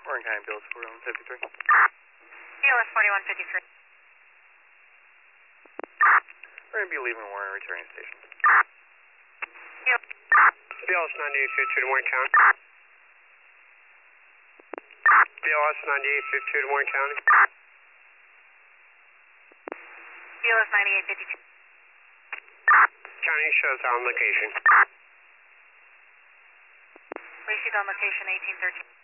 Warren County BLS 4153. BLS 4153. We're going to be leaving Warren and returning station. BLS 9852 to Warren County. BLS 9852 to Warren County. BLS 9852. County shows on location. We issued on location 1813.